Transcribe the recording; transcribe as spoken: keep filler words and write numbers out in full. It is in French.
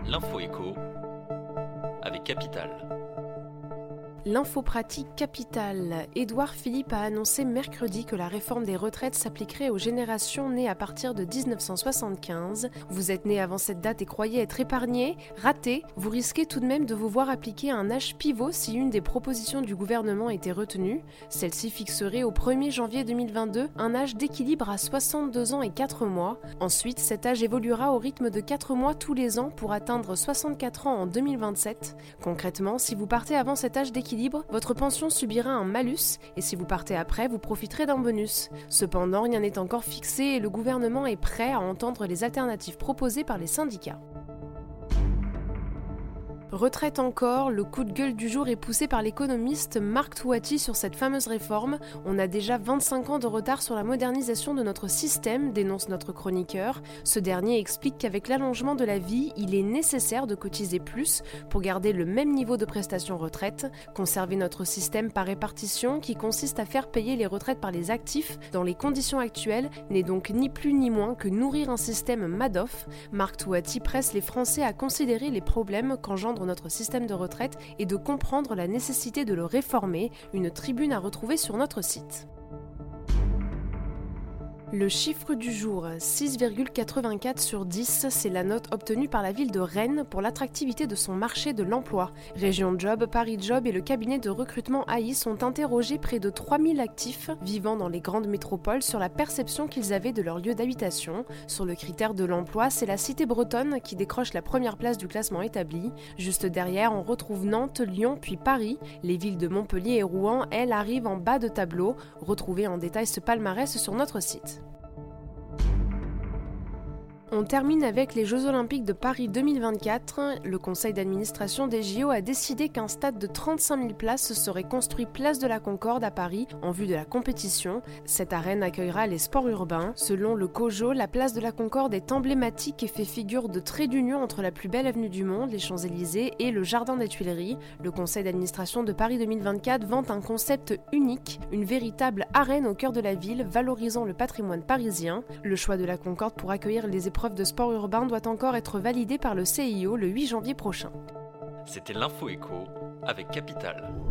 L'info écho avec Capital. L'info pratique Capital. Édouard Philippe a annoncé mercredi que la réforme des retraites s'appliquerait aux générations nées à partir de dix-neuf cent soixante-quinze. Vous êtes né avant cette date et croyez être épargné? Raté. Vous risquez tout de même de vous voir appliquer un âge pivot si une des propositions du gouvernement était retenue. Celle-ci fixerait au premier janvier deux mille vingt-deux un âge d'équilibre à soixante-deux ans et quatre mois. Ensuite, cet âge évoluera au rythme de quatre mois tous les ans pour atteindre soixante-quatre ans en deux mille vingt-sept. Concrètement, si vous partez avant cet âge d'équilibre, votre pension subira un malus et si vous partez après, vous profiterez d'un bonus. Cependant, rien n'est encore fixé et le gouvernement est prêt à entendre les alternatives proposées par les syndicats. Retraite encore, le coup de gueule du jour est poussé par l'économiste Marc Touati sur cette fameuse réforme. On a déjà vingt-cinq ans de retard sur la modernisation de notre système, dénonce notre chroniqueur. Ce dernier explique qu'avec l'allongement de la vie, il est nécessaire de cotiser plus pour garder le même niveau de prestations retraite. Conserver notre système par répartition, qui consiste à faire payer les retraites par les actifs dans les conditions actuelles, n'est donc ni plus ni moins que nourrir un système Madoff. Marc Touati presse les Français à considérer les problèmes qu'engendre notre système de retraite et de comprendre la nécessité de le réformer, une tribune à retrouver sur notre site. Le chiffre du jour, six virgule quatre-vingt-quatre sur dix, c'est la note obtenue par la ville de Rennes pour l'attractivité de son marché de l'emploi. Région Job, Paris Job et le cabinet de recrutement A I ont interrogé près de trois mille actifs vivant dans les grandes métropoles sur la perception qu'ils avaient de leur lieu d'habitation. Sur le critère de l'emploi, c'est la cité bretonne qui décroche la première place du classement établi. Juste derrière, on retrouve Nantes, Lyon puis Paris. Les villes de Montpellier et Rouen, elles, arrivent en bas de tableau. Retrouvez en détail ce palmarès sur notre site. On termine avec les Jeux Olympiques de Paris deux mille vingt-quatre. Le conseil d'administration des J O a décidé qu'un stade de trente-cinq mille places serait construit place de la Concorde à Paris en vue de la compétition. Cette arène accueillera les sports urbains. Selon le COJO, la place de la Concorde est emblématique et fait figure de trait d'union entre la plus belle avenue du monde, les Champs-Élysées, et le Jardin des Tuileries. Le conseil d'administration de Paris deux mille vingt-quatre vante un concept unique, une véritable arène au cœur de la ville, valorisant le patrimoine parisien. Le choix de la Concorde pour accueillir les épreuves de sport urbain doit encore être validé par le C I O le huit janvier prochain. C'était l'Info Écho avec Capital.